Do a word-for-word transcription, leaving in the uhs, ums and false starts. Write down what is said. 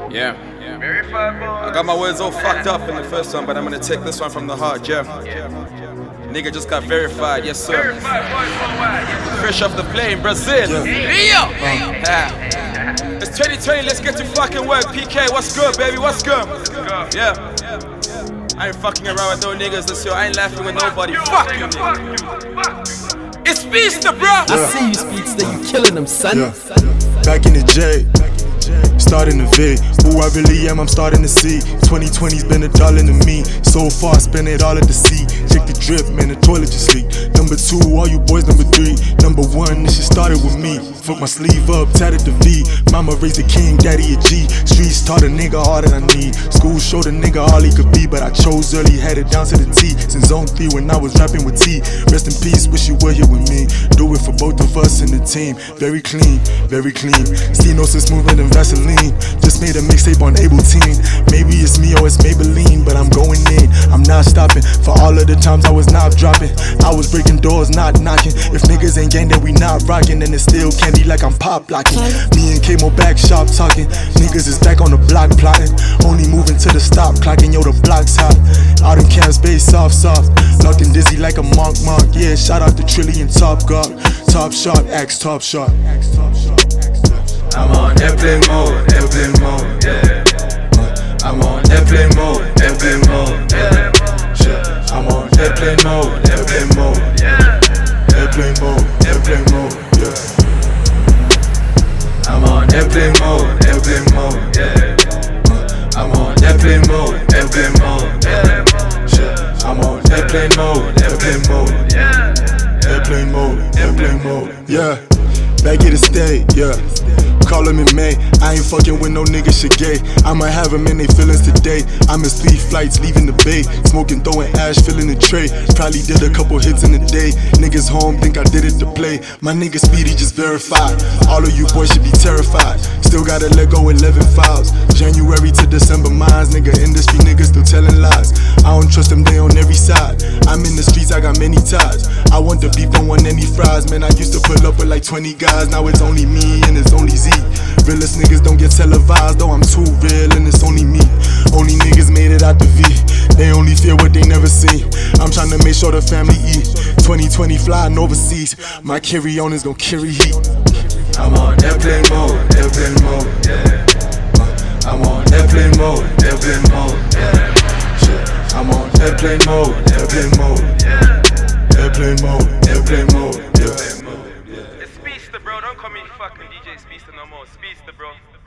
Yeah, yeah. I got my words all fucked up in the first one, but I'm gonna take this one from the heart, yeah. Nigga just got verified, yes sir. Fresh off the plane, Brazil. Yeah. Yeah. It's twenty twenty, let's get to fucking work. P K, what's good, baby? What's good? Yeah. I ain't fucking around with no niggas this year. I ain't laughing with nobody. Fuck you. It's Speedster, bro. Yeah. I see you, Speedster. You killing them, son. Yeah. Back in the J. Starting to V, who I really am, I'm starting to see. twenty twenty's been a darling to me. So far, spend it all at the sea. Check the drip, man, the toilet just leaked. Number two, all you boys, number three. Number one, this shit started with me. Fuck my sleeve up, tatted the V. Mama raised a king, daddy a G. Streets taught a nigga all that I need. School showed a nigga all he could be, but I chose early, had it down to the T. Since zone three when I was rapping with T. Rest in peace, wish you were here with me. Do it for both of us in the team. Very clean, very clean. Stenosis smoother than Vaseline. Just made a mixtape on Ableton. Maybe it's me or it's Maybelline, but I'm going in, I'm not stopping. For all of the times I was not dropping, I was breaking doors, not knocking. If niggas ain't gang, then we not rocking. Then it still candy like I'm pop locking. Me and K-Mo back sharp talking. Niggas is back on the block plotting. Only moving to the stop clocking, yo the block's hot. Out in camps, bass soft, soft. Looking dizzy like a monk, monk. Yeah, shout out to Trillion, Top God. Top shot, X top shot. I'm on airplane mode, airplane mode, yeah. I'm on airplane mode, airplane mode, yeah. I'm on airplane mode, airplane mode, yeah. Airplane mode, airplane mode, yeah. I'm on airplane mode, airplane mode, yeah. I'm on airplane mode, airplane mode, yeah. I'm on airplane mode, airplane mode, yeah. Airplane mode, airplane mode, yeah. Back at the state, yeah. Call him in May. I ain't fucking with no nigga shit gay. I might have him in they feelings today. I'm in three flights leaving the bay. Smoking, throwing ash, filling the tray. Probably did a couple hits in a day. Niggas home, think I did it to play. My nigga Speedy just verified. All of you boys should be terrified. Still gotta let go eleven files. January to December mines. Nigga industry niggas still telling lies. I don't trust them, they on every side. I'm in the streets, I got many ties. I want the beef, don't want any fries. Man, I used to pull up with like twenty guys. Now it's only me and it's only Z. Realest niggas don't get televised, though I'm too real and it's only me. Only niggas made it out the V. They only fear what they never see. I'm trying to make sure the family eat. twenty twenty flying overseas. My carry on is gon' carry heat. I'm on airplane mode, airplane mode, yeah. I'm on airplane mode, airplane mode, yeah. I'm on airplane mode, airplane mode, yeah. Airplane mode, airplane mode, yeah. It's Speedster, bro. Don't call me fucking D J Speedster no more. Speedster, bro.